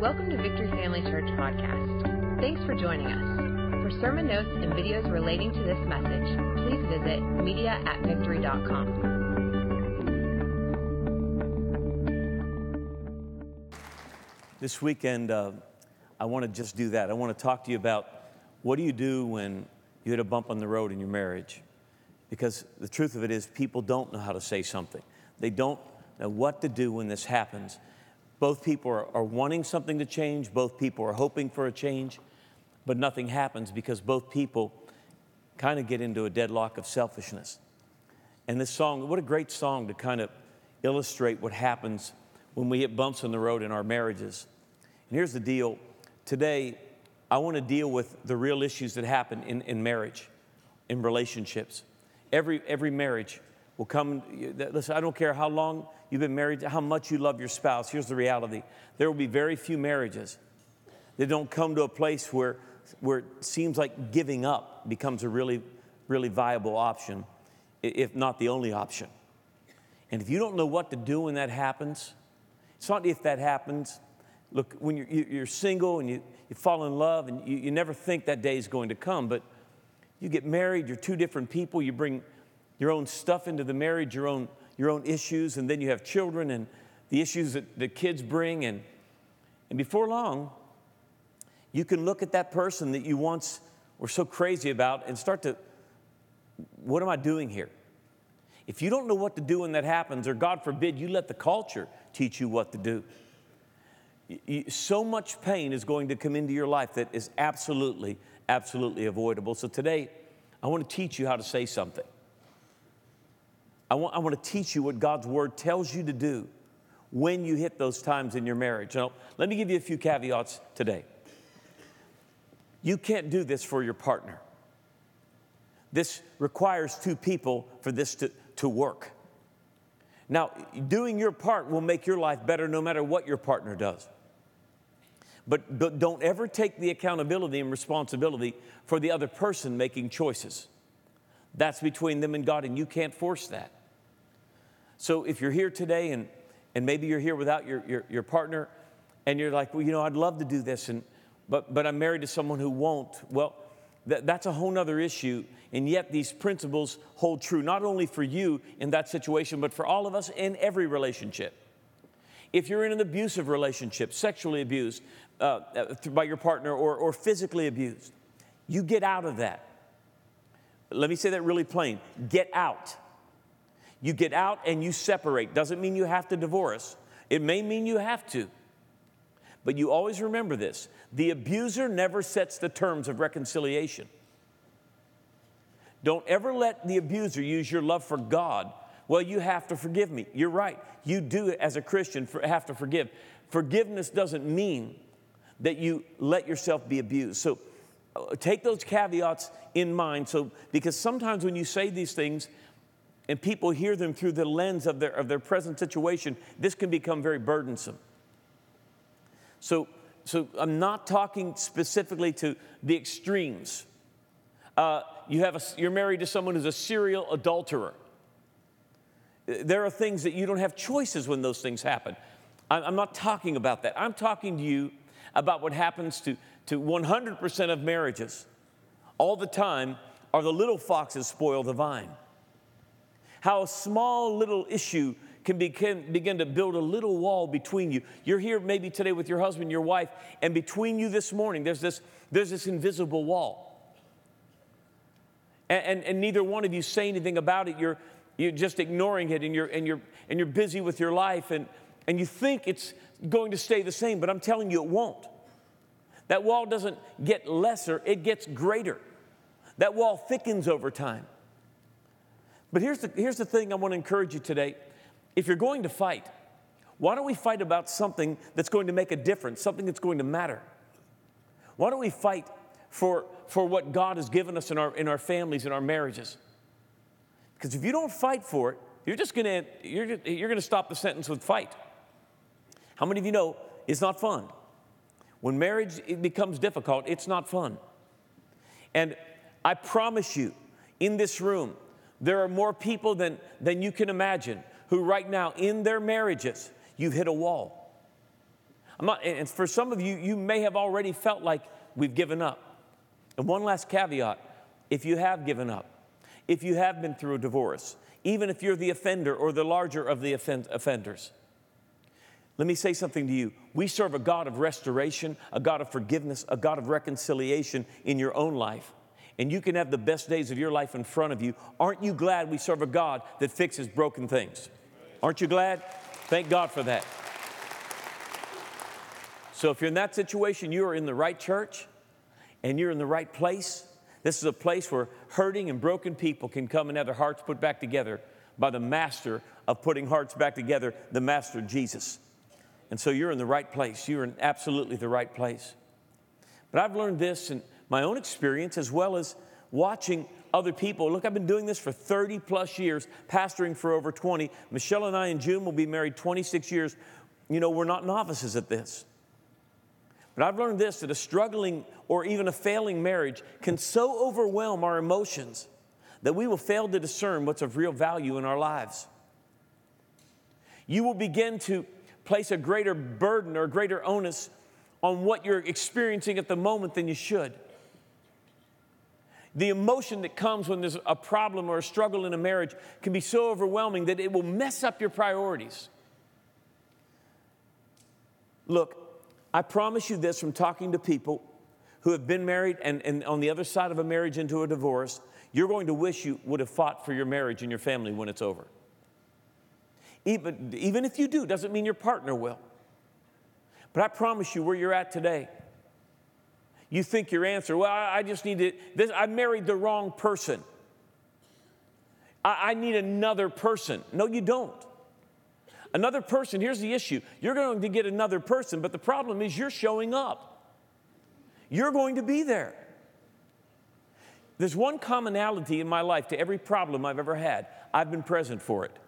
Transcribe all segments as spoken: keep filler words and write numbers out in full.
Welcome to Victory Family Church Podcast. Thanks for joining us. For sermon notes and videos relating to this message, please visit media at victory dot com. This weekend, uh, I want to just do that. I want to talk to you about what do you do when you hit a bump on the road in your marriage? Because the truth of it is people don't know how to say something. They don't know what to do when this happens. Both people are, are wanting something to change. Both people are hoping for a change, but nothing happens because both people kind of get into a deadlock of selfishness. And this song, what a great song to kind of illustrate what happens when we hit bumps on the road in our marriages. And here's the deal. Today, I want to deal with the real issues that happen in, in marriage, in relationships. Every, every marriage will come, listen, I don't care how long you've been married, how much you love your spouse. Here's the reality. There will be very few marriages that don't come to a place where, where it seems like giving up becomes a really, really viable option, if not the only option. And if you don't know what to do when that happens, it's not if that happens. Look, when you're, you're single and you, you fall in love and you, you never think that day is going to come, but you get married, you're two different people, you bring your own stuff into the marriage, your own your own issues, and then you have children and the issues that the kids bring, and, and before long, you can look at that person that you once were so crazy about and start to, what am I doing here? If you don't know what to do when that happens, or God forbid, you let the culture teach you what to do, you, you, so much pain is going to come into your life that is absolutely, absolutely avoidable. So today, I want to teach you how to say something. I want, I want to teach you what God's Word tells you to do when you hit those times in your marriage. Now, let me give you a few caveats today. You can't do this for your partner. This requires two people for this to, to work. Now, doing your part will make your life better no matter what your partner does. But, but don't ever take the accountability and responsibility for the other person making choices. That's between them and God, and you can't force that. So if you're here today and, and maybe you're here without your, your, your partner and you're like, well, you know, I'd love to do this, and but, but I'm married to someone who won't. Well, that, that's a whole nother issue. And yet these principles hold true, not only for you in that situation, but for all of us in every relationship. If you're in an abusive relationship, sexually abused uh, by your partner or, or physically abused, you get out of that. Let me say that really plain. Get out. You get out and you separate. Doesn't mean you have to divorce. It may mean you have to. But you always remember this. The abuser never sets the terms of reconciliation. Don't ever let the abuser use your love for God. Well, you have to forgive me. You're right. You do, as a Christian, have to forgive. Forgiveness doesn't mean that you let yourself be abused. So uh, take those caveats in mind. So, because sometimes when you say these things, and people hear them through the lens of their, of their present situation, this can become very burdensome. So, so I'm not talking specifically to the extremes. Uh, you have a, you're married to someone who's a serial adulterer. There are things that you don't have choices when those things happen. I'm, I'm not talking about that. I'm talking to you about what happens to, to one hundred percent of marriages. All the time are the little foxes spoil the vine. How a small little issue can begin, begin to build a little wall between you. You're here maybe today with your husband, your wife, and between you this morning, there's this, there's this invisible wall. And, and, and neither one of you say anything about it. You're, you're just ignoring it, and you're, and, you're, and you're busy with your life, and, and you think it's going to stay the same, but I'm telling you it won't. That wall doesn't get lesser, it gets greater. That wall thickens over time. But here's the, here's the thing I want to encourage you today. If you're going to fight, why don't we fight about something that's going to make a difference, something that's going to matter? Why don't we fight for, for what God has given us in our, in our families, in our marriages? Because if you don't fight for it, you're just going to you're, you're going to stop the sentence with fight. How many of you know it's not fun? When marriage it becomes difficult, it's not fun. And I promise you, in this room, there are more people than, than you can imagine who right now in their marriages, you've hit a wall. I'm not, and for some of you, you may have already felt like we've given up. And one last caveat, if you have given up, if you have been through a divorce, even if you're the offender or the larger of the offend- offenders, let me say something to you. We serve a God of restoration, a God of forgiveness, a God of reconciliation in your own life. And you can have the best days of your life in front of you. Aren't you glad we serve a God that fixes broken things? Aren't you glad? Thank God for that. So if you're in that situation, you are in the right church and you're in the right place. This is a place where hurting and broken people can come and have their hearts put back together by the master of putting hearts back together, the master Jesus. And so you're in the right place. You're in absolutely the right place. But I've learned this in my own experience as well as watching other people. Look, I've been doing this for thirty plus years, pastoring for over twenty. Michelle and I in June will be married twenty-six years. You know, we're not novices at this. But I've learned this, that a struggling or even a failing marriage can so overwhelm our emotions that we will fail to discern what's of real value in our lives. You will begin to place a greater burden or greater onus on what you're experiencing at the moment than you should. The emotion that comes when there's a problem or a struggle in a marriage can be so overwhelming that it will mess up your priorities. Look, I promise you this from talking to people who have been married and, and on the other side of a marriage into a divorce, you're going to wish you would have fought for your marriage and your family when it's over. Even, even if you do, doesn't mean your partner will. But I promise you where you're at today, you think your answer, well, I, I just need to, this, I married the wrong person. I, I need another person. No, you don't. Another person, here's the issue. You're going to get another person, but the problem is you're showing up. You're going to be there. There's one commonality in my life to every problem I've ever had. I've been present for it.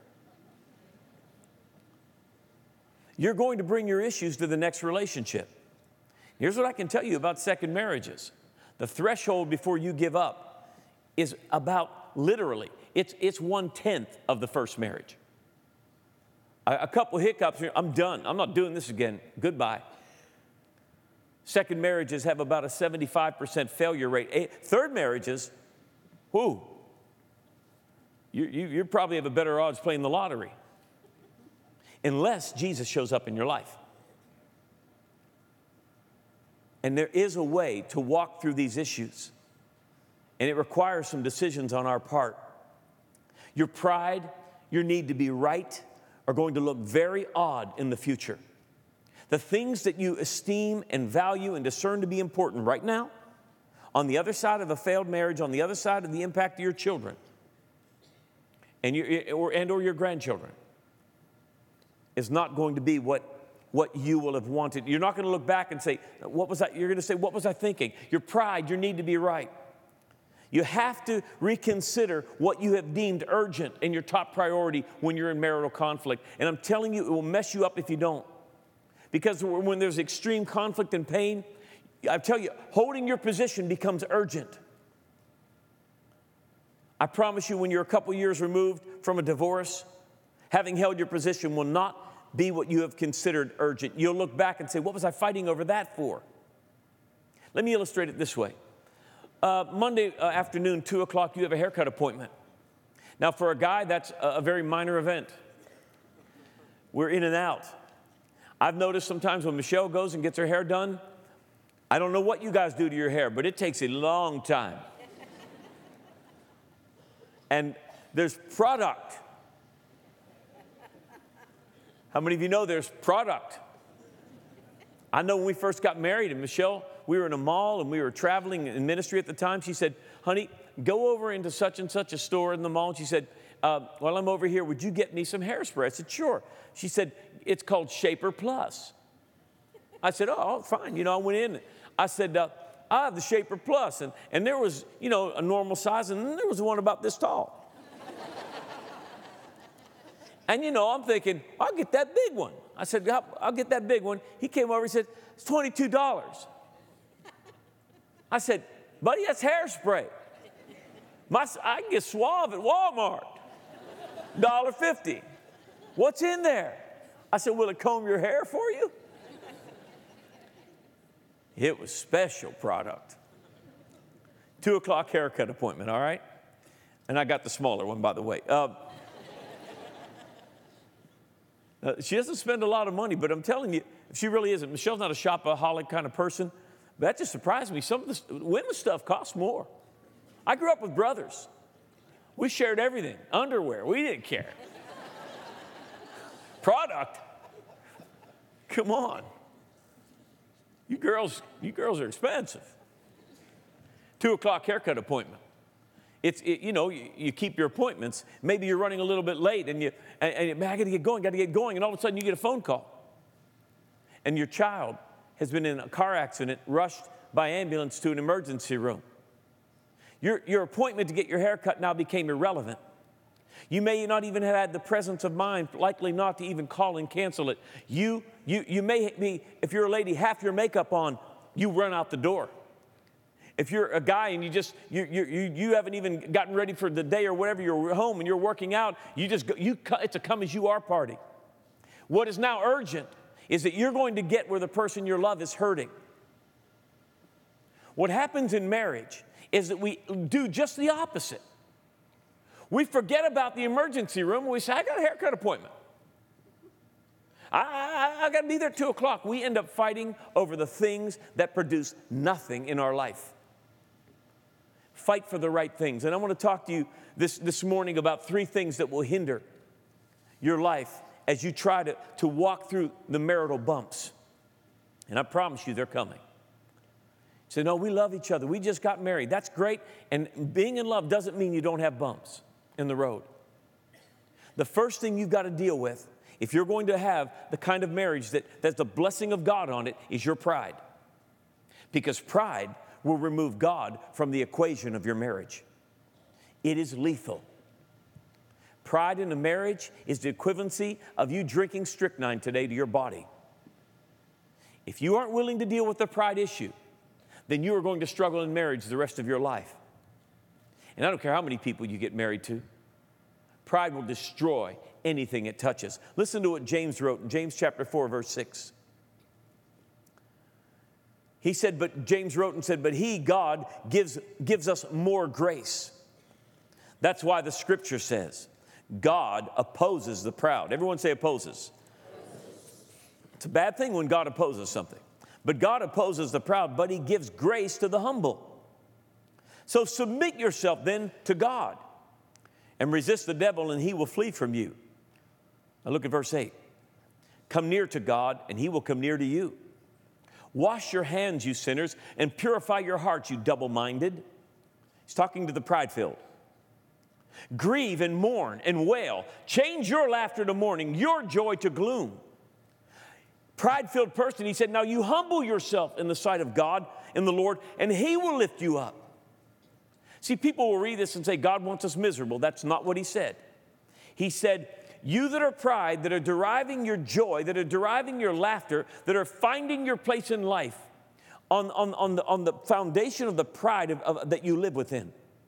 You're going to bring your issues to the next relationship. Here's what I can tell you about second marriages. The threshold before you give up is about literally, it's, it's one-tenth of the first marriage. A, a couple hiccups, I'm done. I'm not doing this again. Goodbye. Second marriages have about a seventy-five percent failure rate. Third marriages, whoo, you, you, you probably have a better odds playing the lottery. Unless Jesus shows up in your life. And there is a way to walk through these issues. And it requires some decisions on our part. Your pride, your need to be right, are going to look very odd in the future. The things that you esteem and value and discern to be important right now, on the other side of a failed marriage, on the other side of the impact of your children, and your, or, and or your grandchildren, is not going to be what, what you will have wanted. You're not going to look back and say, what was I? You're going to say, what was I thinking? Your pride, your need to be right. You have to reconsider what you have deemed urgent and your top priority when you're in marital conflict. And I'm telling you, it will mess you up if you don't. Because when there's extreme conflict and pain, I tell you, holding your position becomes urgent. I promise you, when you're a couple years removed from a divorce, having held your position will not be what you have considered urgent. You'll look back and say, what was I fighting over that for? Let me illustrate it this way. Uh, Monday uh, afternoon, two o'clock, you have a haircut appointment. Now, for a guy, that's a, a very minor event. We're in and out. I've noticed sometimes when Michelle goes and gets her hair done, I don't know what you guys do to your hair, but it takes a long time. And there's product. How many of you know there's product? I know when we first got married, and Michelle, we were in a mall and we were traveling in ministry at the time. She said, honey, go over into such and such a store in the mall. And she said, uh, while I'm over here, would you get me some hairspray? I said, sure. She said, it's called Shaper Plus. I said, oh, fine. You know, I went in. I said, uh, I have the Shaper Plus. And, and there was, you know, a normal size, and then there was one about this tall. And, you know, I'm thinking, I'll get that big one. I said, I'll get that big one. He came over, he said, it's twenty-two dollars. I said, buddy, that's hairspray. My, I can get Suave at Walmart, one dollar fifty. What's in there? I said, will it comb your hair for you? It was special product. Two o'clock haircut appointment, all right? And I got the smaller one, by the way. Uh, uh, she doesn't spend a lot of money, but I'm telling you, she really isn't. Michelle's not a shopaholic kind of person. But that just surprised me. Some of the women's stuff costs more. I grew up with brothers. We shared everything. Underwear, we didn't care. Product, come on. You girls, you girls are expensive. Two o'clock haircut appointment. It's, it, you know, you, you keep your appointments. Maybe you're running a little bit late and you, and, and man, I got to get going, got to get going. And all of a sudden you get a phone call. And your child has been in a car accident, rushed by ambulance to an emergency room. Your, your appointment to get your hair cut now became irrelevant. You may not even have had the presence of mind, likely not to even call and cancel it. You, you, you may be, if you're a lady, half your makeup on, you run out the door. If you're a guy and you just, you, you, you, you haven't even gotten ready for the day or whatever, you're home and you're working out, you just go, you, it's a come as you are party. What is now urgent is that you're going to get where the person you love is hurting. What happens in marriage is that we do just the opposite. We forget about the emergency room and we say, I got a haircut appointment. I, I, I got to be there at two o'clock. We end up fighting over the things that produce nothing in our life. Fight for the right things. And I want to talk to you this, this morning about three things that will hinder your life as you try to, to walk through the marital bumps. And I promise you they're coming. You say, no, we love each other. We just got married. That's great. And being in love doesn't mean you don't have bumps in the road. The first thing you've got to deal with, if you're going to have the kind of marriage that that's the blessing of God on it, is your pride. Because pride will remove God from the equation of your marriage. It is lethal. Pride in a marriage is the equivalency of you drinking strychnine today to your body. If you aren't willing to deal with the pride issue, then you are going to struggle in marriage the rest of your life. And I don't care how many people you get married to. Pride will destroy anything it touches. Listen to what James wrote in James chapter four, verse six. He said, but James wrote and said, but he, God, gives, gives us more grace. That's why the scripture says, God opposes the proud. Everyone say opposes. It's a bad thing when God opposes something. But God opposes the proud, but he gives grace to the humble. So submit yourself then to God and resist the devil and he will flee from you. Now look at verse eight. Come near to God and he will come near to you. Wash your hands, you sinners, and purify your hearts, you double-minded. He's talking to the pride-filled. Grieve and mourn and wail. Change your laughter to mourning, your joy to gloom. Pride-filled person, he said, now you humble yourself in the sight of God, in the Lord, and he will lift you up. See, people will read this and say, God wants us miserable. That's not what he said. He said, you that are pride, that are deriving your joy, that are deriving your laughter, that are finding your place in life on, on, on, the, on the foundation of the pride of, of, that you live within.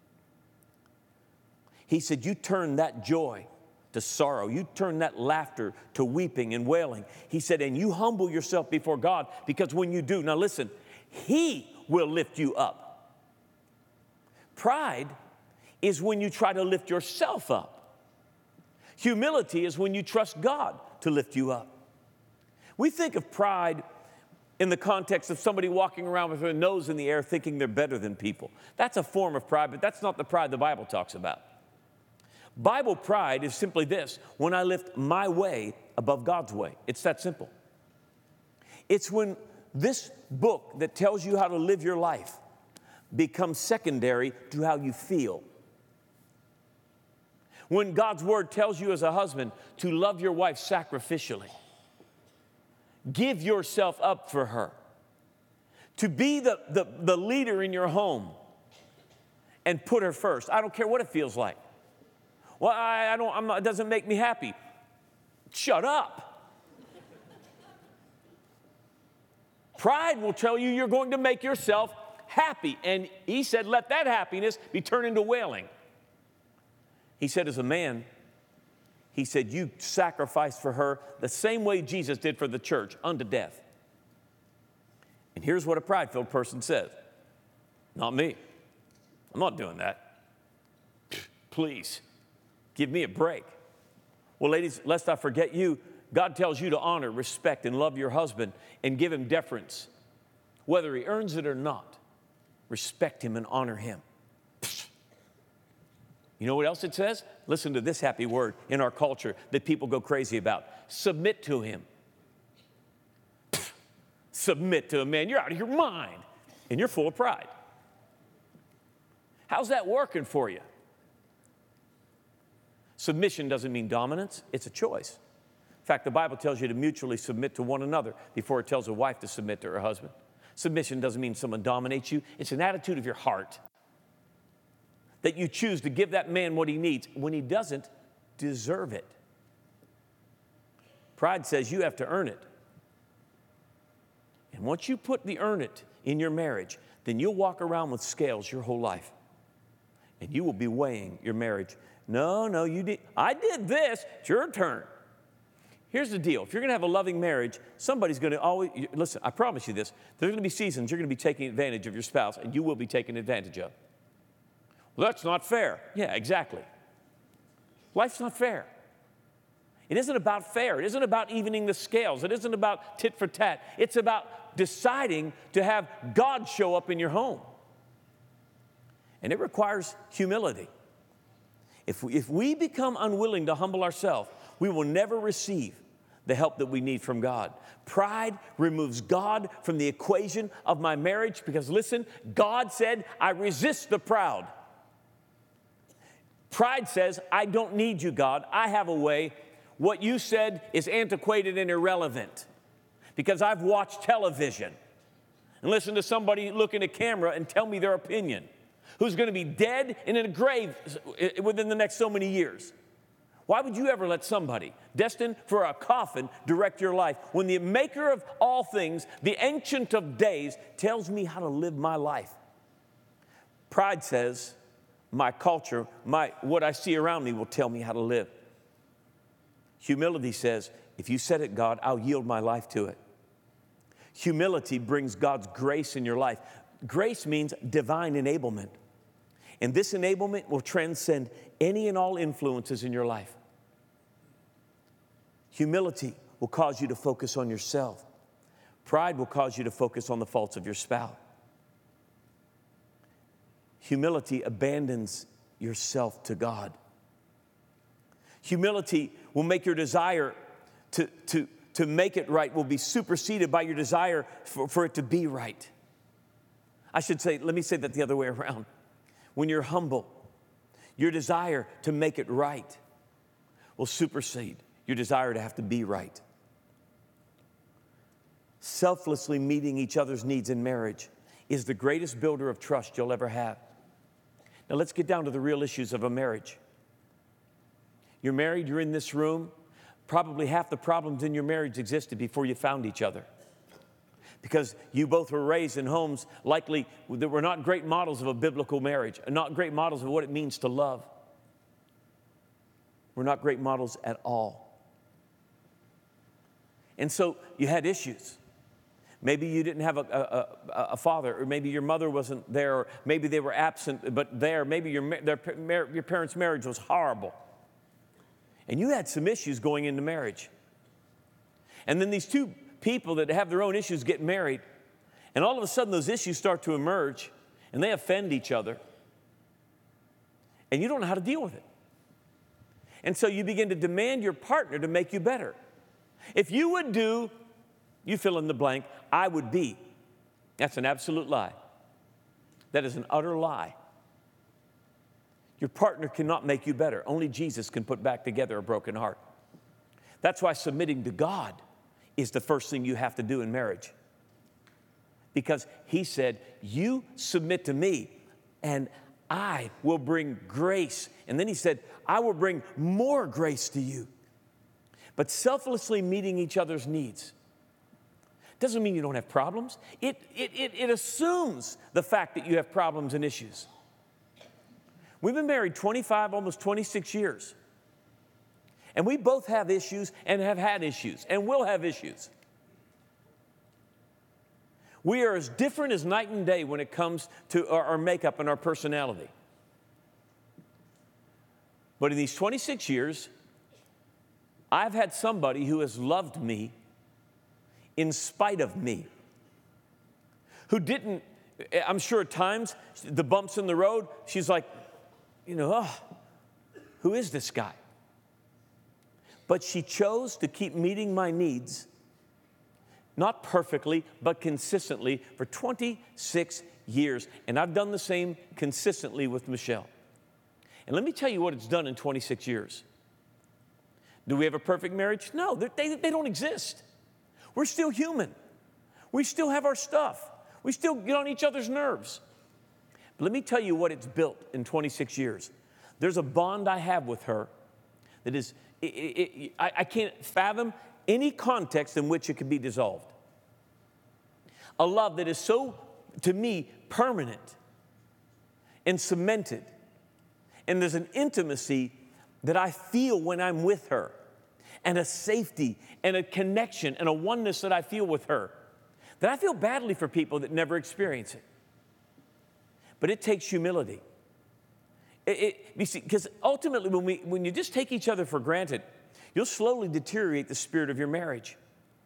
He said, you turn that joy to sorrow. You turn that laughter to weeping and wailing. He said, and you humble yourself before God, because when you do, now listen, he will lift you up. Pride is when you try to lift yourself up. Humility is when you trust God to lift you up. We think of pride in the context of somebody walking around with their nose in the air thinking they're better than people. That's a form of pride, but that's not the pride the Bible talks about. Bible pride is simply this: when I lift my way above God's way. It's that simple. It's when this book that tells you how to live your life becomes secondary to how you feel. When God's word tells you as a husband to love your wife sacrificially, give yourself up for her, to be the, the, the leader in your home and put her first. I don't care what it feels like. Well, I, I don't, I'm not, it doesn't make me happy. Shut up. Pride will tell you you're going to make yourself happy. And he said, let that happiness be turned into wailing. He said, as a man, he said, you sacrificed for her the same way Jesus did for the church, unto death. And here's what a pride-filled person says. Not me. I'm not doing that. Please, give me a break. Well, ladies, lest I forget you, God tells you to honor, respect, and love your husband and give him deference. Whether he earns it or not, respect him and honor him. You know what else it says? Listen to this happy word in our culture that people go crazy about. Submit to him. Submit to a man. You're out of your mind, and you're full of pride. How's that working for you? Submission doesn't mean dominance. It's a choice. In fact, the Bible tells you to mutually submit to one another before it tells a wife to submit to her husband. Submission doesn't mean someone dominates you. It's an attitude of your heart that you choose to give that man what he needs when he doesn't deserve it. Pride says you have to earn it. And once you put the earn it in your marriage, then you'll walk around with scales your whole life. And you will be weighing your marriage. No, no, you did. I did this. It's your turn. Here's the deal. If you're going to have a loving marriage, somebody's going to always, listen, I promise you this, there's going to be seasons you're going to be taking advantage of your spouse, and you will be taken advantage of. Well, that's not fair. Yeah, exactly. Life's not fair. It isn't about fair. It isn't about evening the scales. It isn't about tit for tat. It's about deciding to have God show up in your home. And it requires humility. If we, if we become unwilling to humble ourselves, we will never receive the help that we need from God. Pride removes God from the equation of my marriage because, listen, God said, I resist the proud. Pride says, I don't need you, God. I have a way. What you said is antiquated and irrelevant because I've watched television and listened to somebody look in a camera and tell me their opinion, who's going to be dead and in a grave within the next so many years. Why would you ever let somebody destined for a coffin direct your life when the maker of all things, the ancient of days, tells me how to live my life? Pride says, my culture, my, what I see around me will tell me how to live. Humility says, if you said it, God, I'll yield my life to it. Humility brings God's grace in your life. Grace means divine enablement. And this enablement will transcend any and all influences in your life. Humility will cause you to focus on yourself. Pride will cause you to focus on the faults of your spouse. Humility abandons yourself to God. Humility will make your desire to, to, to make it right will be superseded by your desire for, for it to be right. I should say, let me say that the other way around. When you're humble, your desire to make it right will supersede your desire to have to be right. Selflessly meeting each other's needs in marriage is the greatest builder of trust you'll ever have. Now let's get down to the real issues of a marriage. You're married, you're in this room. Probably half the problems in your marriage existed before you found each other. Because you both were raised in homes likely that were not great models of a biblical marriage, and not great models of what it means to love. We're not great models at all. And so you had issues. Maybe you didn't have a, a, a father, or maybe your mother wasn't there, or maybe they were absent but there. Maybe your, their, your parents' marriage was horrible. And you had some issues going into marriage. And then these two people that have their own issues get married, and all of a sudden those issues start to emerge, and they offend each other. And you don't know how to deal with it. And so you begin to demand your partner to make you better. If you would do, you fill in the blank, I would be. That's an absolute lie. That is an utter lie. Your partner cannot make you better. Only Jesus can put back together a broken heart. That's why submitting to God is the first thing you have to do in marriage. Because he said, you submit to me and I will bring grace. And then he said, I will bring more grace to you. But selflessly meeting each other's needs doesn't mean you don't have problems. It, it, it, it assumes the fact that you have problems and issues. We've been married twenty-five, almost twenty-six years. And we both have issues and have had issues and will have issues. We are as different as night and day when it comes to our, our makeup and our personality. But in these twenty-six years, I've had somebody who has loved me in spite of me, who didn't, I'm sure at times, the bumps in the road, she's like, you know, oh, who is this guy? But she chose to keep meeting my needs, not perfectly, but consistently for twenty-six years. And I've done the same consistently with Michelle. And let me tell you what it's done in twenty-six years. Do we have a perfect marriage? No, they, they don't exist. We're still human. We still have our stuff. We still get on each other's nerves. But let me tell you what it's built in twenty-six years. There's a bond I have with her that is, it, it, it, I, I can't fathom any context in which it could be dissolved. A love that is so, to me, permanent and cemented. And there's an intimacy that I feel when I'm with her, and a safety and a connection and a oneness that I feel with her, that I feel badly for people that never experience it. But it takes humility. It, it, you see, because ultimately when, we, when you just take each other for granted, you'll slowly deteriorate the spirit of your marriage.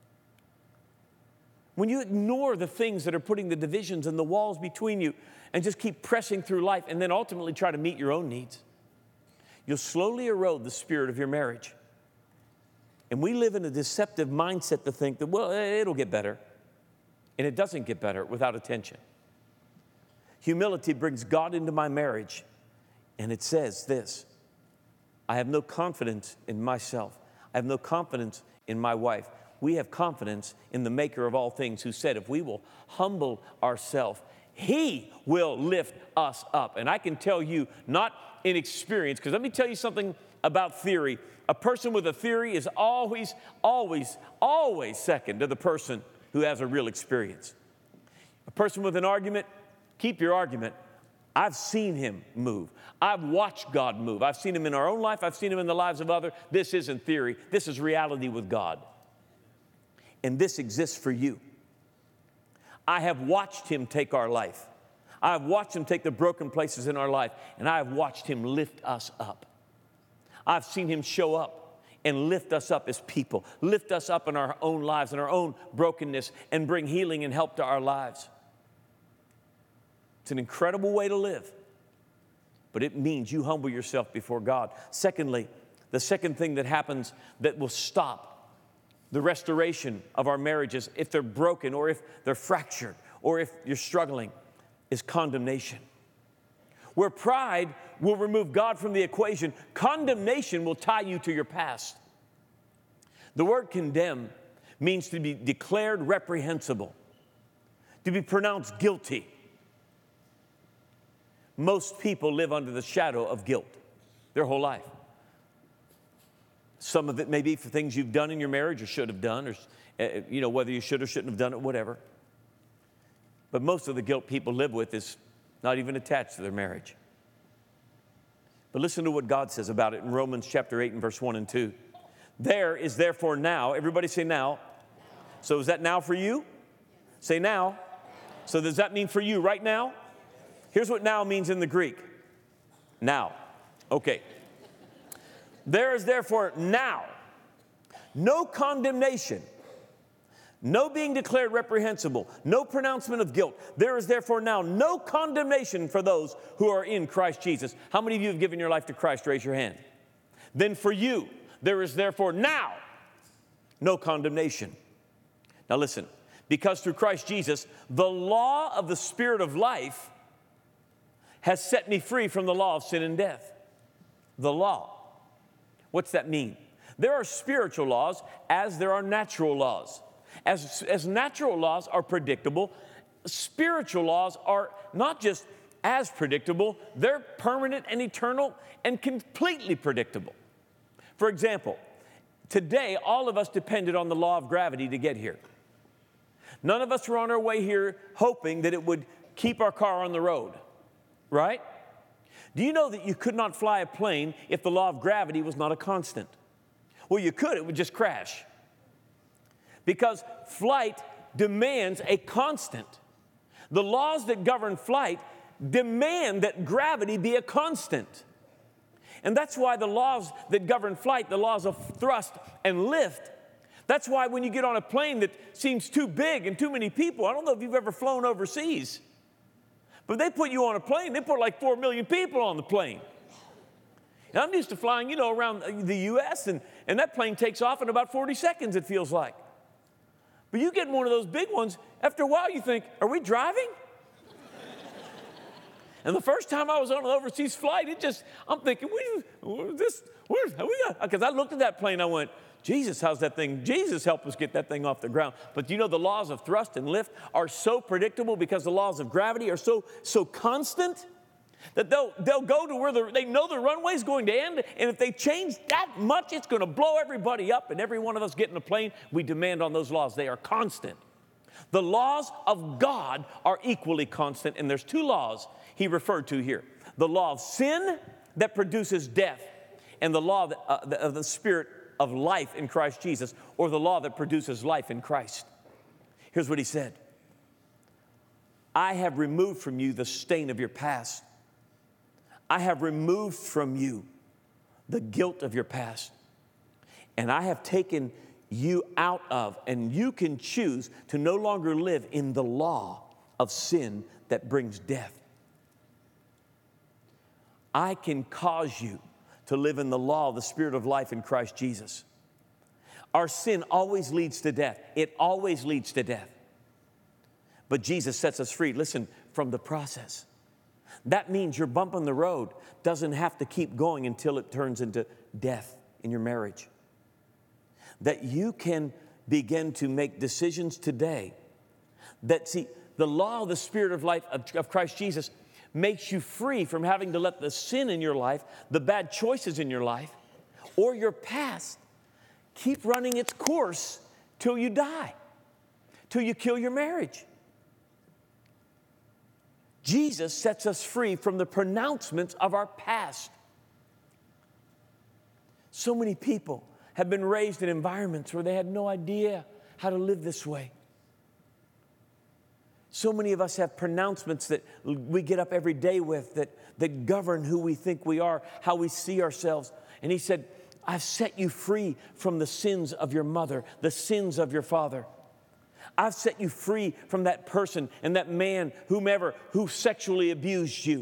When you ignore the things that are putting the divisions and the walls between you and just keep pressing through life and then ultimately try to meet your own needs, you'll slowly erode the spirit of your marriage. And we live in a deceptive mindset to think that, well, it'll get better. And it doesn't get better without attention. Humility brings God into my marriage. And it says this: I have no confidence in myself. I have no confidence in my wife. We have confidence in the maker of all things, who said if we will humble ourselves, He will lift us up. And I can tell you, not in experience, because let me tell you something about theory. A person with a theory is always, always, always second to the person who has a real experience. A person with an argument, keep your argument. I've seen Him move. I've watched God move. I've seen Him in our own life. I've seen Him in the lives of others. This isn't theory. This is reality with God. And this exists for you. I have watched Him take our life. I have watched Him take the broken places in our life, and I have watched Him lift us up. I've seen Him show up and lift us up as people, lift us up in our own lives and our own brokenness, and bring healing and help to our lives. It's an incredible way to live, but it means you humble yourself before God. Secondly, the second thing that happens that will stop the restoration of our marriages, if they're broken or if they're fractured or if you're struggling, is condemnation. Where pride will remove God from the equation, condemnation will tie you to your past. The word condemn means to be declared reprehensible, to be pronounced guilty. Most people live under the shadow of guilt their whole life. Some of it may be for things you've done in your marriage or should have done, or uh, you know, whether you should or shouldn't have done it, whatever. But most of the guilt people live with is not even attached to their marriage. But listen to what God says about it in Romans chapter eight and verse one and two. There is therefore now, everybody say now. So is that now for you? Say now. So does that mean for you right now? Here's what now means in the Greek. Now. Okay. There is therefore now no condemnation, no being declared reprehensible, no pronouncement of guilt. There is therefore now no condemnation for those who are in Christ Jesus. How many of you have given your life to Christ? Raise your hand. Then for you, there is therefore now no condemnation. Now listen, because through Christ Jesus, the law of the Spirit of life has set me free from the law of sin and death. The law. What's that mean? There are spiritual laws as there are natural laws. As, as natural laws are predictable, spiritual laws are not just as predictable, they're permanent and eternal and completely predictable. For example, today all of us depended on the law of gravity to get here. None of us were on our way here hoping that it would keep our car on the road, right? Do you know that you could not fly a plane if the law of gravity was not a constant? Well, you could, it would just crash. Because flight demands a constant. The laws that govern flight demand that gravity be a constant. And that's why the laws that govern flight, the laws of thrust and lift, that's why when you get on a plane that seems too big and too many people, I don't know if you've ever flown overseas, but they put you on a plane, they put like four million people on the plane. And I'm used to flying, you know, around the U S, and, and that plane takes off in about forty seconds, it feels like. But you get in one of those big ones, after a while you think, are we driving? And the first time I was on an overseas flight, it just, I'm thinking, we, this, where's, we got, because I looked at that plane, I went, Jesus, how's that thing, Jesus help us get that thing off the ground. But you know, the laws of thrust and lift are so predictable because the laws of gravity are so, so constant that they'll, they'll go to where the, they know the runway's going to end, and if they change that much, it's going to blow everybody up, and every one of us get in a plane, we demand on those laws. They are constant. The laws of God are equally constant, and there's two laws he referred to here. The law of sin that produces death, and the law of the, uh, the, of the spirit of life in Christ Jesus, or the law that produces life in Christ. Here's what he said. I have removed from you the stain of your past. I have removed from you the guilt of your past. And I have taken you out of, and you can choose to no longer live in the law of sin that brings death. I can cause you to live in the law of the Spirit of life in Christ Jesus. Our sin always leads to death. It always leads to death. But Jesus sets us free, listen, from the process. That means your bump on the road doesn't have to keep going until it turns into death in your marriage. That you can begin to make decisions today that, see, the law of the Spirit of life of, of Christ Jesus makes you free from having to let the sin in your life, the bad choices in your life, or your past keep running its course till you die, till you kill your marriage. Jesus sets us free from the pronouncements of our past. So many people have been raised in environments where they had no idea how to live this way. So many of us have pronouncements that we get up every day with that, that govern who we think we are, how we see ourselves. And he said, I've set you free from the sins of your mother, the sins of your father. I've set you free from that person and that man, whomever, who sexually abused you.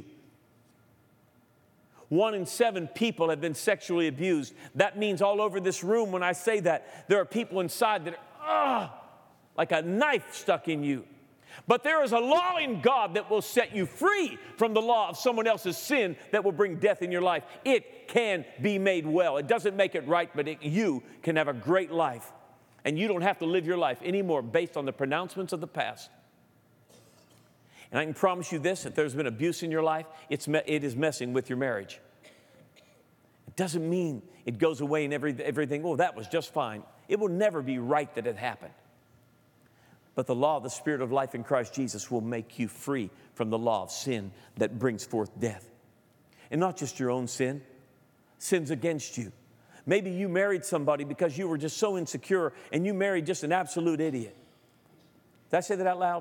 One in seven people have been sexually abused. That means all over this room, when I say that, there are people inside that are, ah, like a knife stuck in you. But there is a law in God that will set you free from the law of someone else's sin that will bring death in your life. It can be made well. It doesn't make it right, but it, you can have a great life. And you don't have to live your life anymore based on the pronouncements of the past. And I can promise you this, if there's been abuse in your life, it's me- it is messing with your marriage. It doesn't mean it goes away and every, everything, oh, that was just fine. It will never be right that it happened. But the law of the Spirit of life in Christ Jesus will make you free from the law of sin that brings forth death. And not just your own sin, sins against you. Maybe you married somebody because you were just so insecure and you married just an absolute idiot. Did I say that out loud?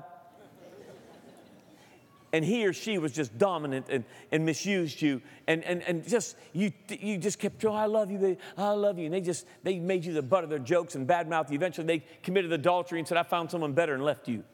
And he or she was just dominant and, and misused you and, and, and just, you you just kept, oh, I love you, baby. I love you. And they just, they made you the butt of their jokes and badmouthed you. Eventually they committed adultery and said, I found someone better, and left you.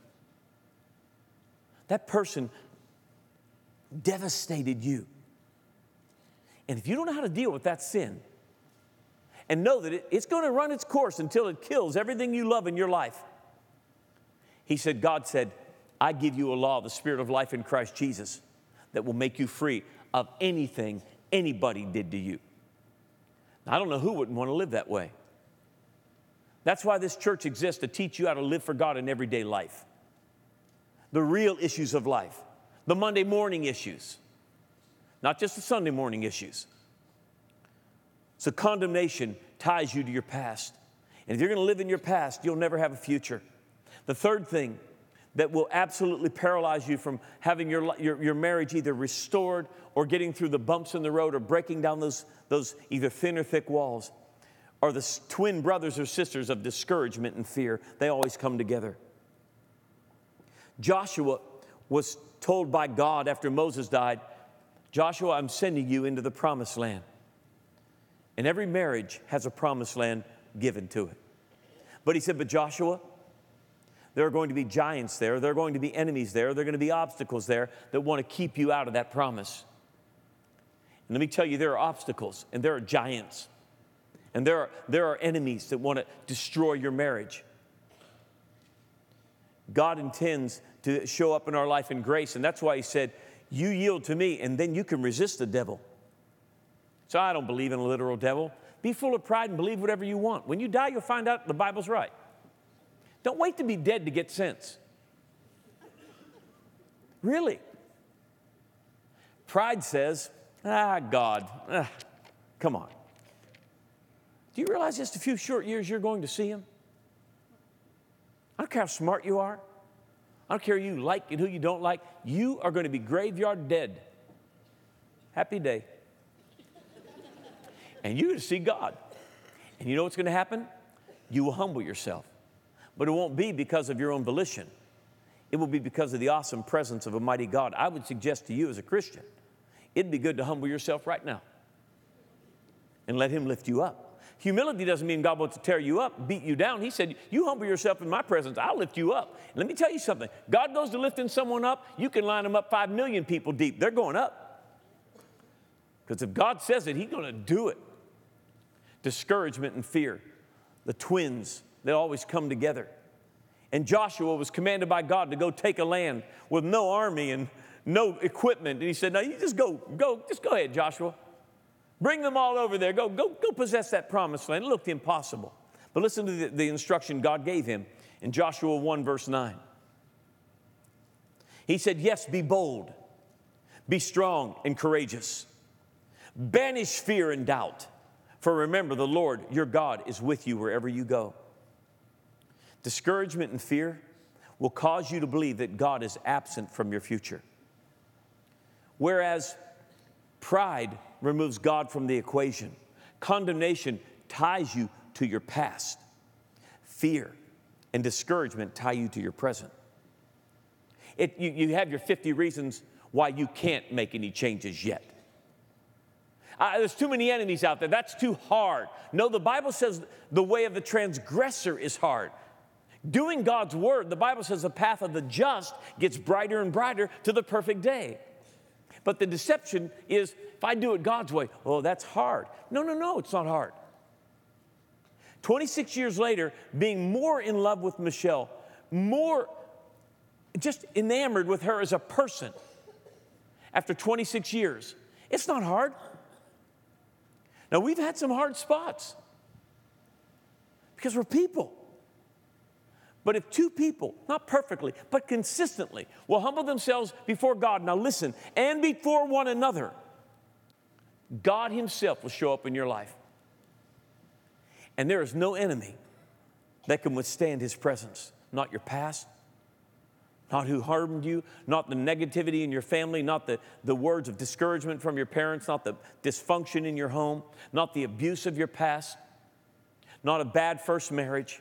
That person devastated you. And if you don't know how to deal with that sin and know that it, it's going to run its course until it kills everything you love in your life, he said, God said, I give you a law, the Spirit of life in Christ Jesus, that will make you free of anything anybody did to you. Now, I don't know who wouldn't want to live that way. That's why this church exists, to teach you how to live for God in everyday life. The real issues of life, the Monday morning issues, not just the Sunday morning issues. So condemnation ties you to your past. And if you're going to live in your past, you'll never have a future. The third thing that will absolutely paralyze you from having your, your, your marriage either restored or getting through the bumps in the road or breaking down those, those either thin or thick walls are the twin brothers or sisters of discouragement and fear. They always come together. Joshua was told by God after Moses died, Joshua, I'm sending you into the promised land. And every marriage has a promised land given to it. But he said, but Joshua, there are going to be giants there. There are going to be enemies there. There are going to be obstacles there that want to keep you out of that promise. And let me tell you, there are obstacles and there are giants. And there are, there are enemies that want to destroy your marriage. God intends to show up in our life in grace. And that's why he said, you yield to me and then you can resist the devil. So I don't believe in a literal devil. Be full of pride and believe whatever you want. When you die, you'll find out the Bible's right. Don't wait to be dead to get sense. Really. Pride says, ah, God, ah, come on. Do you realize just a few short years you're going to see him? I don't care how smart you are. I don't care who you like and who you don't like. You are going to be graveyard dead. Happy day. And you're going to see God. And you know what's going to happen? You will humble yourself. But it won't be because of your own volition. It will be because of the awesome presence of a mighty God. I would suggest to you as a Christian, it'd be good to humble yourself right now and let him lift you up. Humility doesn't mean God wants to tear you up, beat you down. He said, you humble yourself in my presence, I'll lift you up. And let me tell you something. God goes to lifting someone up, you can line them up five million people deep. They're going up. Because if God says it, he's going to do it. Discouragement and fear, the twins that always come together. And Joshua was commanded by God to go take a land with no army and no equipment. And he said, no, you just go, go, just go ahead, Joshua. Bring them all over there. Go, go, go possess that promised land. It looked impossible. But listen to the, the instruction God gave him in Joshua one, verse nine. He said, yes, be bold, be strong and courageous. Banish fear and doubt. For remember, the Lord, your God, is with you wherever you go. Discouragement and fear will cause you to believe that God is absent from your future. Whereas pride removes God from the equation. Condemnation ties you to your past. Fear and discouragement tie you to your present. It, you, you have your fifty reasons why you can't make any changes yet. Uh, there's too many enemies out there. That's too hard. No, the Bible says the way of the transgressor is hard. Doing God's word, the Bible says the path of the just gets brighter and brighter to the perfect day. But the deception is, if I do it God's way, oh, that's hard. No, no, no, it's not hard. twenty-six years later, being more in love with Michelle, more just enamored with her as a person after twenty-six years, it's not hard. Now, we've had some hard spots because we're people. But if two people, not perfectly, but consistently, will humble themselves before God, now listen, and before one another, God himself will show up in your life. And there is no enemy that can withstand his presence. Not your past, not who harmed you, not the negativity in your family, not the, the words of discouragement from your parents, not the dysfunction in your home, not the abuse of your past, not a bad first marriage.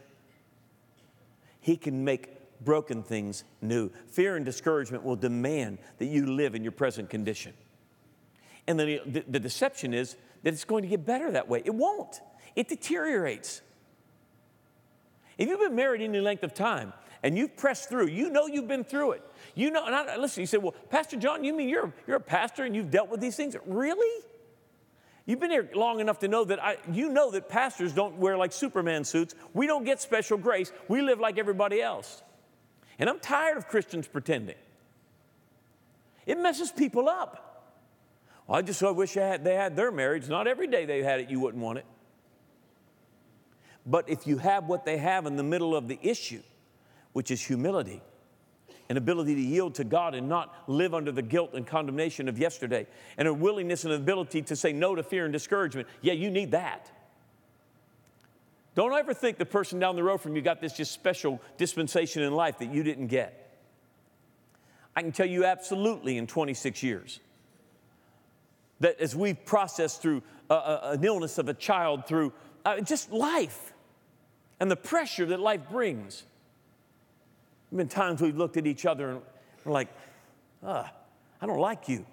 He can make broken things new. Fear and discouragement will demand that you live in your present condition. And then the, the deception is that it's going to get better that way. It won't. It deteriorates. If you've been married any length of time and you've pressed through, you know you've been through it. You know, and I, listen, you say, well, Pastor John, you mean you're, you're a pastor and you've dealt with these things? Really? You've been here long enough to know that I, you know that pastors don't wear like Superman suits. We don't get special grace. We live like everybody else. And I'm tired of Christians pretending. It messes people up. Well, I just so wish I had, they had their marriage. Not every day they had it, you wouldn't want it. But if you have what they have in the middle of the issue, which is humility, an ability to yield to God and not live under the guilt and condemnation of yesterday, and a willingness and ability to say no to fear and discouragement, yeah, you need that. Don't ever think the person down the road from you got this just special dispensation in life that you didn't get. I can tell you absolutely in twenty-six years that as we've processed through a, a, an illness of a child, through uh, just life and the pressure that life brings, There have been times we've looked at each other and we're like, ah, I don't like you.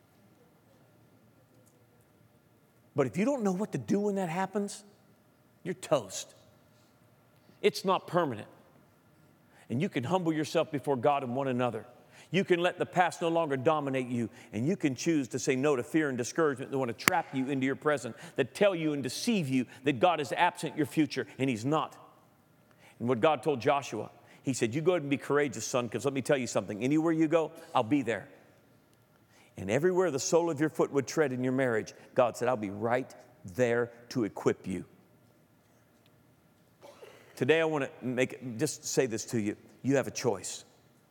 But if you don't know what to do when that happens, you're toast. It's not permanent. And you can humble yourself before God and one another. You can let the past no longer dominate you, and you can choose to say no to fear and discouragement that want to trap you into your present, that tell you and deceive you that God is absent in your future, and He's not. And what God told Joshua, He said, you go ahead and be courageous, son, because let me tell you something. Anywhere you go, I'll be there. And everywhere the sole of your foot would tread in your marriage, God said, I'll be right there to equip you. Today I want to make just say this to you. You have a choice.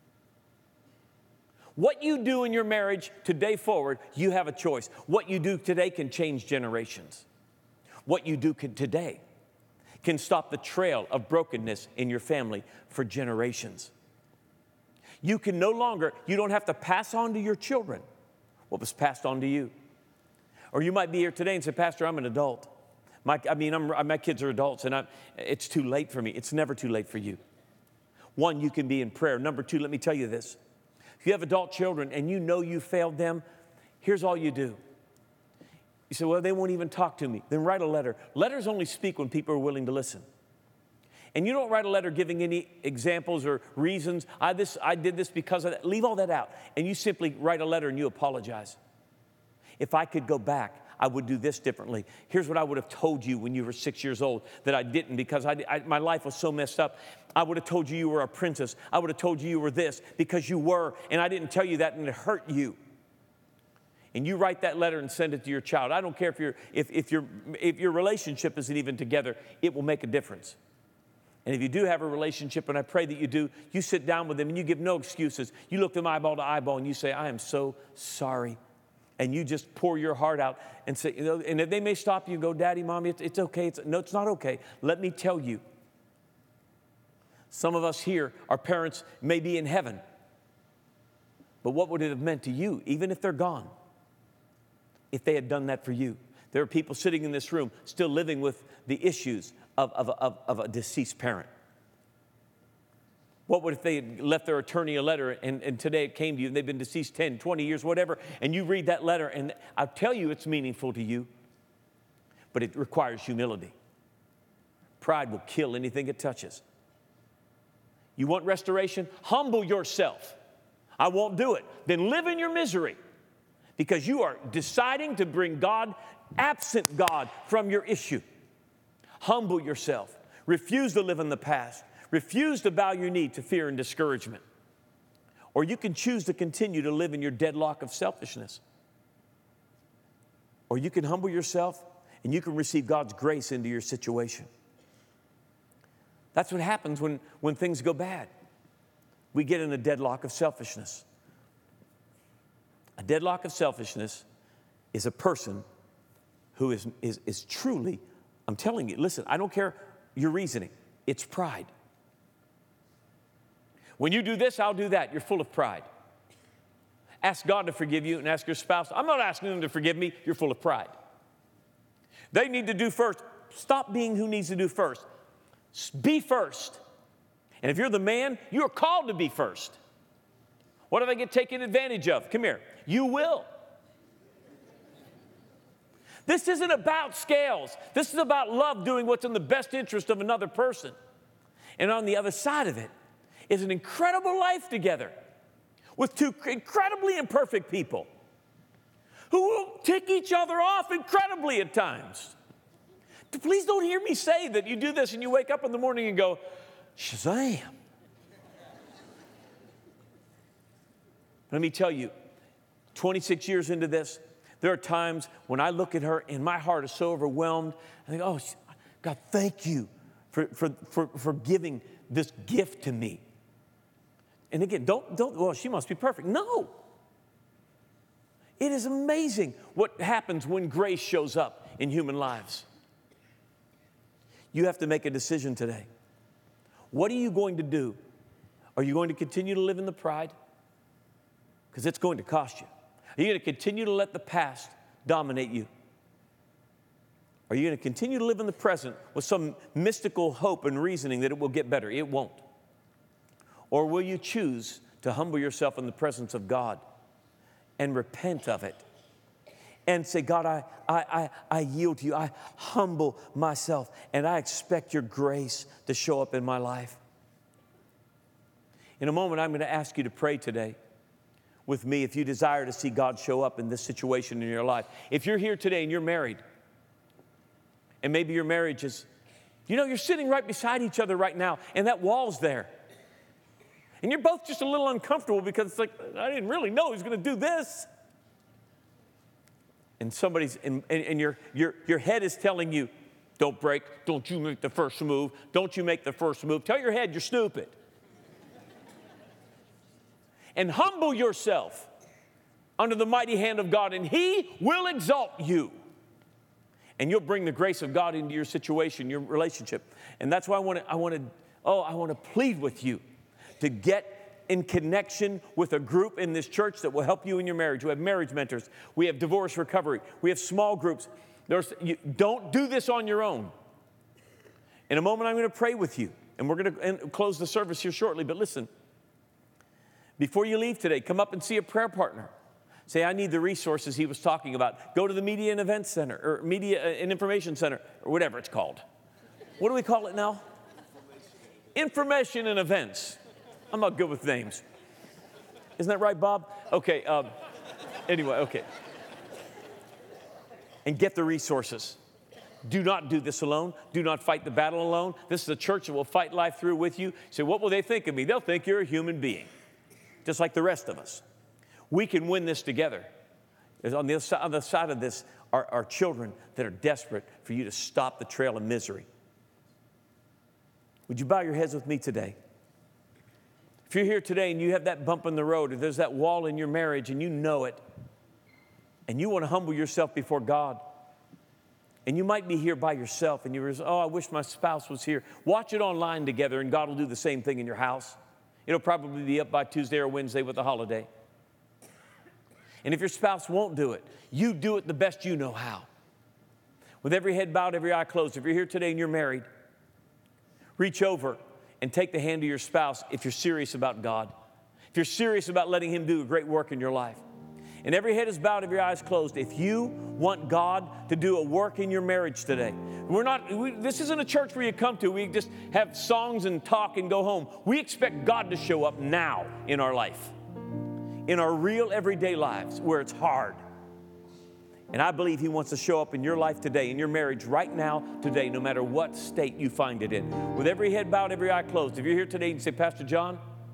What you do in your marriage today forward, you have a choice. What you do today can change generations. What you do can, today can stop the trail of brokenness in your family for generations. You can no longer, you don't have to pass on to your children what was passed on to you. Or you might be here today and say, Pastor, I'm an adult. My, I mean, I'm, my kids are adults, and I'm, it's too late for me. It's never too late for you. One, you can be in prayer. Number two, let me tell you this. If you have adult children and you know you failed them, here's all you do. You say, well, they won't even talk to me. Then write a letter. Letters only speak when people are willing to listen. And you don't write a letter giving any examples or reasons. I, this, I did this because of that. Leave all that out. And you simply write a letter and you apologize. If I could go back, I would do this differently. Here's what I would have told you when you were six years old that I didn't because I, I, my life was so messed up. I would have told you you were a princess. I would have told you you were this because you were, and I didn't tell you that, and it hurt you. And you write that letter and send it to your child. I don't care if, you're, if, if, your, if your relationship isn't even together, it will make a difference. And if you do have a relationship, and I pray that you do, you sit down with them and you give no excuses. You look them eyeball to eyeball and you say, I am so sorry. And you just pour your heart out and say, you know, and if they may stop you and go, Daddy, Mommy, it's, it's okay. It's, no, it's not okay. Let me tell you. Some of us here, our parents may be in heaven. But what would it have meant to you, even if they're gone, if they had done that for you? There are people sitting in this room still living with the issues of, of, of, of a deceased parent. What would if they had left their attorney a letter and, and today it came to you and they've been deceased ten, twenty years, whatever, and you read that letter and I'll tell you it's meaningful to you, but it requires humility. Pride will kill anything it touches. You want restoration? Humble yourself. I won't do it. Then live in your misery because you are deciding to bring God, absent God, from your issue. Humble yourself. Refuse to live in the past. Refuse to bow your knee to fear and discouragement. Or you can choose to continue to live in your deadlock of selfishness. Or you can humble yourself and you can receive God's grace into your situation. That's what happens when, when things go bad. We get in a deadlock of selfishness. A deadlock of selfishness is a person who is, is, is truly, I'm telling you, listen, I don't care your reasoning. It's pride. When you do this, I'll do that. You're full of pride. Ask God to forgive you and ask your spouse. I'm not asking them to forgive me. You're full of pride. They need to do first. Stop being who needs to do first. Be first. And if you're the man, you're called to be first. What if I get taken advantage of? Come here. You will. This isn't about scales. This is about love doing what's in the best interest of another person. And on the other side of it is an incredible life together with two incredibly imperfect people who will tick each other off incredibly at times. Please don't hear me say that you do this and you wake up in the morning and go, Shazam. Let me tell you, twenty-six years into this, there are times when I look at her and my heart is so overwhelmed. I think, oh, God, thank you for, for, for, for giving this gift to me. And again, don't, don't, well, she must be perfect. No. It is amazing what happens when grace shows up in human lives. You have to make a decision today. What are you going to do? Are you going to continue to live in the pride? Because it's going to cost you. Are you going to continue to let the past dominate you? Are you going to continue to live in the present with some mystical hope and reasoning that it will get better? It won't. Or will you choose to humble yourself in the presence of God and repent of it and say, God, I, I, I, I yield to you. I humble myself, and I expect your grace to show up in my life. In a moment, I'm going to ask you to pray today with me if you desire to see God show up in this situation in your life. If you're here today and you're married, and maybe your marriage is, you know, you're sitting right beside each other right now, and that wall's there. And you're both just a little uncomfortable because it's like, I didn't really know he was going to do this. And somebody's, and, and your, your, your head is telling you, don't break, don't you make the first move, don't you make the first move. Tell your head you're stupid. And humble yourself under the mighty hand of God, and he will exalt you. And you'll bring the grace of God into your situation, your relationship. And that's why I want to, I want to, oh, I want to plead with you to get in connection with a group in this church that will help you in your marriage. We have marriage mentors. We have divorce recovery. We have small groups. There's, you, don't do this on your own. In a moment, I'm going to pray with you. And we're going to close the service here shortly. But listen, before you leave today, come up and see a prayer partner. Say, I need the resources he was talking about. Go to the Media and Events Center, or Media and Information Center, or whatever it's called. What do we call it now? Information and Events. I'm not good with names. Isn't that right, Bob? Okay. Um, anyway, okay. And get the resources. Do not do this alone. Do not fight the battle alone. This is a church that will fight life through with you. Say, what will they think of me? They'll think you're a human being, just like the rest of us. We can win this together. On the other side of this are, are children that are desperate for you to stop the trail of misery. Would you bow your heads with me today? If you're here today and you have that bump in the road, or there's that wall in your marriage and you know it, and you want to humble yourself before God, and you might be here by yourself and you're, oh, I wish my spouse was here. Watch it online together and God will do the same thing in your house. It'll probably be up by Tuesday or Wednesday with the holiday. And if your spouse won't do it, you do it the best you know how. With every head bowed, every eye closed. If you're here today and you're married, reach over and take the hand of your spouse if you're serious about God. If you're serious about letting him do a great work in your life. And every head is bowed, every eye is closed. If you want God to do a work in your marriage today, we're not, we, this isn't a church where you come to, we just have songs and talk and go home. We expect God to show up now in our life, in our real everyday lives where it's hard. And I believe he wants to show up in your life today, in your marriage right now, today, no matter what state you find it in. With every head bowed, every eye closed. If you're here today and you say, Pastor John,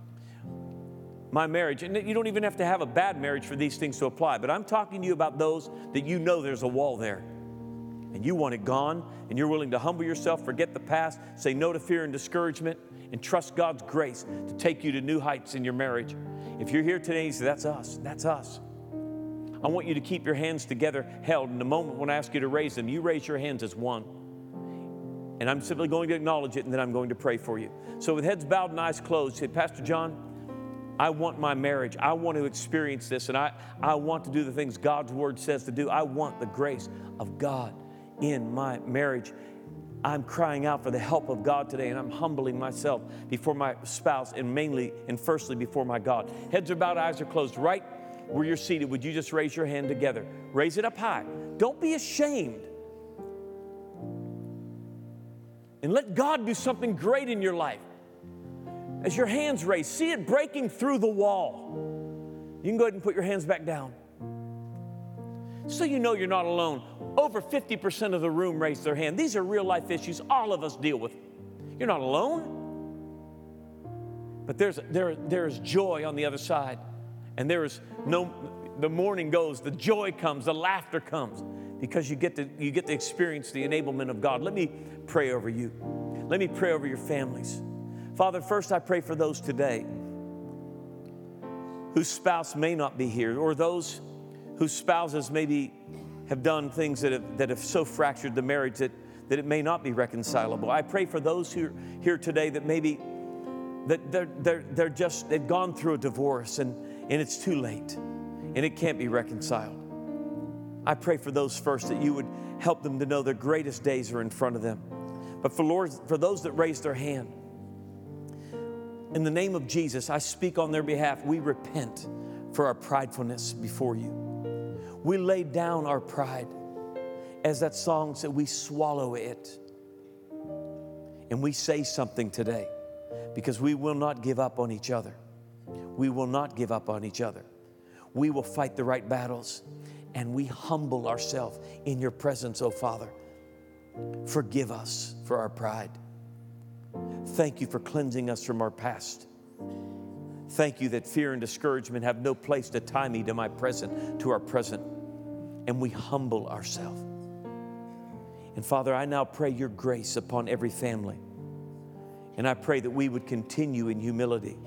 my marriage, and you don't even have to have a bad marriage for these things to apply, but I'm talking to you about those that you know there's a wall there. And you want it gone, and you're willing to humble yourself, forget the past, say no to fear and discouragement, and trust God's grace to take you to new heights in your marriage. If you're here today and you say, that's us, that's us. I want you to keep your hands together held. In the moment when I ask you to raise them, you raise your hands as one. And I'm simply going to acknowledge it, and then I'm going to pray for you. So with heads bowed and eyes closed, say, Pastor John, I want my marriage. I want to experience this, and I, I want to do the things God's word says to do. I want the grace of God in my marriage. I'm crying out for the help of God today, and I'm humbling myself before my spouse, and mainly and firstly before my God. Heads are bowed, eyes are closed. Right where you're seated, would you just raise your hand together? Raise it up high. Don't be ashamed. And let God do something great in your life. As your hands raised, see it breaking through the wall. You can go ahead and put your hands back down. So you know you're not alone. Over fifty percent of the room raised their hand. These are real life issues all of us deal with. You're not alone. But there's, there, there's joy on the other side. And there is no, the morning goes, the joy comes, the laughter comes, because you get to, you get to experience the enablement of God. Let me pray over you. Let me pray over your families. Father, first I pray for those today whose spouse may not be here, or those whose spouses maybe have done things that have, that have so fractured the marriage that, that it may not be reconcilable. I pray for those who are here today that maybe that they're, they're, they're just, they've gone through a divorce and, and it's too late and it can't be reconciled. I pray for those first, that you would help them to know their greatest days are in front of them. But for Lord, for those that raised their hand, In the name of Jesus, I speak on their behalf. We repent for our pridefulness before you. We lay down our pride. As that song said, we swallow it. And we say something today, because we will not give up on each other. We will not give up on each other. We will fight the right battles, and we humble ourselves in your presence, oh Father. Forgive us for our pride. Thank you for cleansing us from our past. Thank you that fear and discouragement have no place to tie me to my present, to our present. And we humble ourselves. And Father, I now pray your grace upon every family. And I pray that we would continue in humility.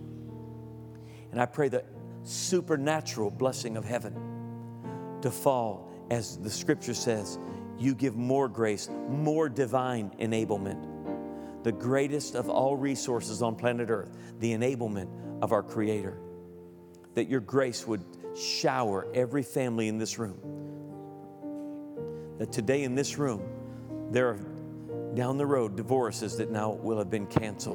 And I pray the supernatural blessing of heaven to fall, as the scripture says, you give more grace, more divine enablement. The greatest of all resources on planet Earth, the enablement of our Creator. That your grace would shower every family in this room. That today in this room, there are down the road divorces that now will have been canceled.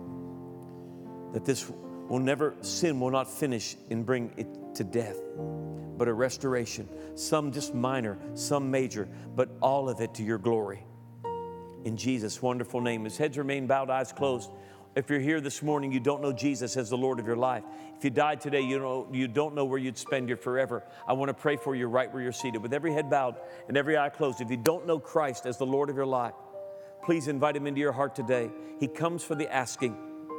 That this will never, sin will not finish and bring it to death, but a restoration. Some just minor, some major, but all of it to your glory. In Jesus' wonderful name. As heads remain bowed, eyes closed. If you're here this morning, you don't know Jesus as the Lord of your life. If you died today, you know you don't know where you'd spend your forever. I want to pray for you right where you're seated, with every head bowed and every eye closed. If you don't know Christ as the Lord of your life, please invite him into your heart today. He comes for the asking.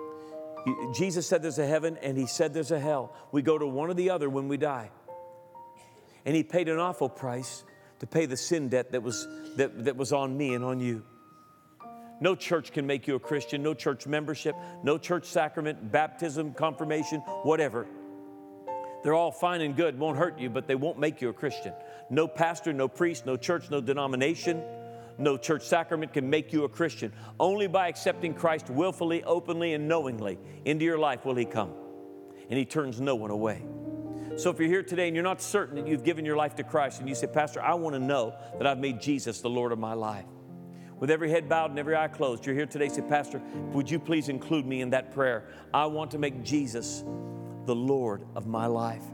Jesus said there's a heaven, and he said there's a hell. We go to one or the other when we die. And he paid an awful price to pay the sin debt that was, that, that was on me and on you. No church can make you a Christian, no church membership, no church sacrament, baptism, confirmation, whatever. They're all fine and good, won't hurt you, but they won't make you a Christian. No pastor, no priest, no church, no denomination, no church sacrament can make you a Christian. Only by accepting Christ willfully, openly, and knowingly into your life will he come. And he turns no one away. So if you're here today and you're not certain that you've given your life to Christ, and you say, Pastor, I want to know that I've made Jesus the Lord of my life. With every head bowed and every eye closed, you're here today, say, Pastor, would you please include me in that prayer? I want to make Jesus the Lord of my life.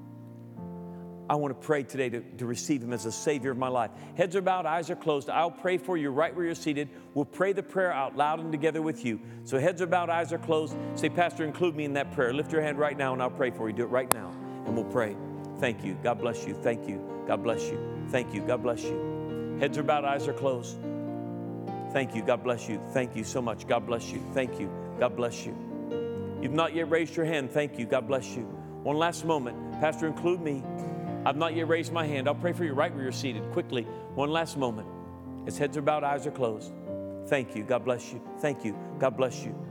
I want to pray today to, to receive him as the Savior of my life. Heads are bowed, eyes are closed. I'll pray for you right where you're seated. We'll pray the prayer out loud and together with you. So heads are bowed, eyes are closed. Say, Pastor, include me in that prayer. Lift your hand right now and I'll pray for you. Do it right now and we'll pray. Thank you. God bless you. Thank you. God bless you. Thank you. God bless you. Heads are bowed, eyes are closed. Thank you. God bless you. Thank you so much. God bless you. Thank you. God bless you. You've not yet raised your hand. Thank you. God bless you. One last moment. Pastor, include me. I've not yet raised my hand. I'll pray for you right where you're seated. Quickly. One last moment. As heads are bowed, eyes are closed. Thank you. God bless you. Thank you. God bless you.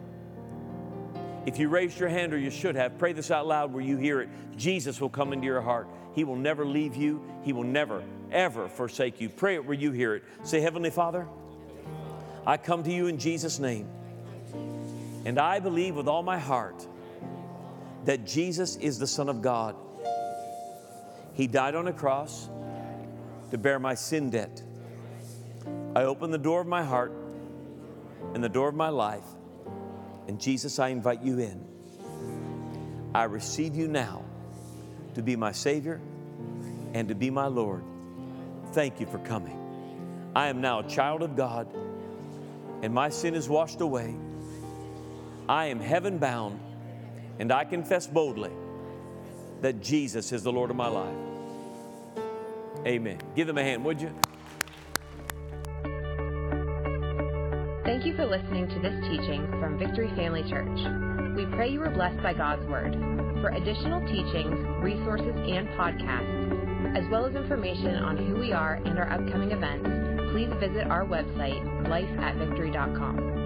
If you raised your hand, or you should have, pray this out loud where you hear it. Jesus will come into your heart. He will never leave you. He will never, ever forsake you. Pray it where you hear it. Say, Heavenly Father, I come to you in Jesus' name, and I believe with all my heart that Jesus is the Son of God. He died on a cross to bear my sin debt. I open the door of my heart and the door of my life, and Jesus, I invite you in. I receive you now to be my Savior and to be my Lord. Thank you for coming. I am now a child of God, and my sin is washed away. I am heaven bound, and I confess boldly that Jesus is the Lord of my life. Amen. Give them a hand, would you? Thank you for listening to this teaching from Victory Family Church. We pray you were blessed by God's Word. For additional teachings, resources, and podcasts, as well as information on who we are and our upcoming events, please visit our website, life at victory dot com.